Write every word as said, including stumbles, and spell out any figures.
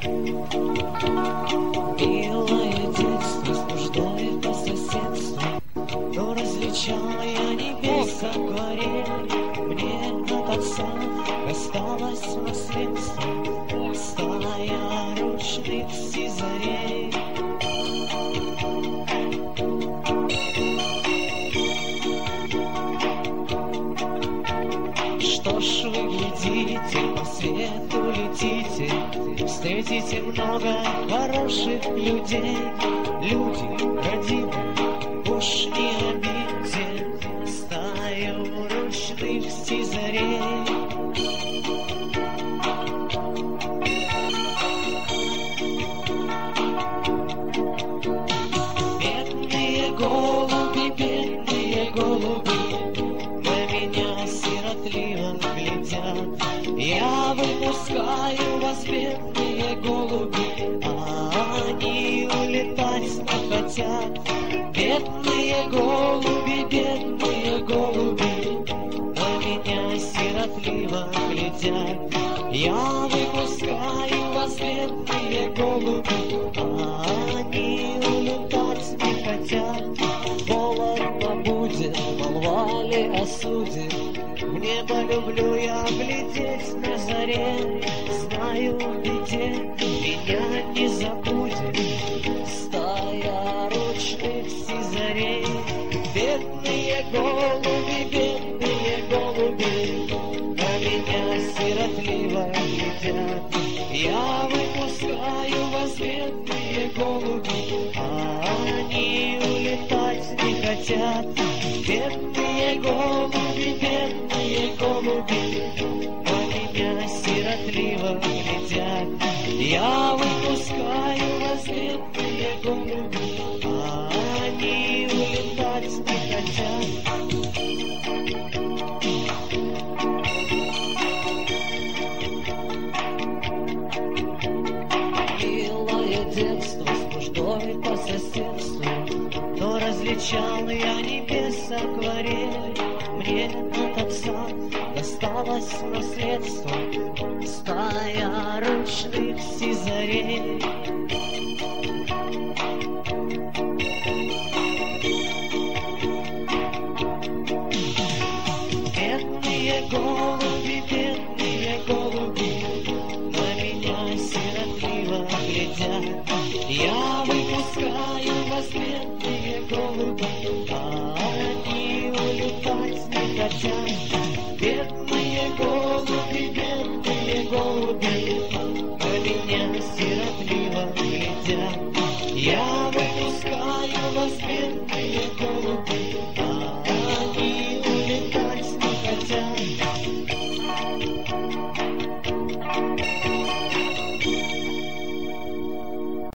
Милое детство с нуждой по соседству, но различала я небес акварель. Мне от отца осталось наследство, стая ручных сизарей. Что ж вы глядите, по свету летите, встретите много хороших людей. Люди родимые, уж не обидьте стаю ручных сизарей. Бедные голуби, бедные голуби, на меня сиротливо глядят. Я выпускаю вас, бедные голуби, а они улетать не хотят. Бедные голуби, бедные голуби, на меня сиротливо глядят. Я выпускаю вас, бедные голуби, а они улетать не хотят. Холодно будет, молва ли осудит, в небо люблю я глядеть на заре. Знаю, в беде меня не забудет стая ручных сизарей. Бедные голуби, бедные голуби, на меня сиротливо глядят. Я выпускаю вас, бедные голуби, а они улетать не хотят. Бедные голуби, бедные голуби, на меня сиротливо глядят. Я выпускаю вас, бедные голуби, а они улетать не хотят. Милое детство с нуждой по соседству, но различал я небес акварель. Мне от отца досталось наследство, стая ручных сизарей. Бедные голуби, бедные голуби, на меня сиротливо глядят. Я выпускаю вас, бедные голуби, а они улетать не хотят. Бедные голуби, бедные голуби, на меня сиротливо глядят. Я выпускаю вас, бедные голуби,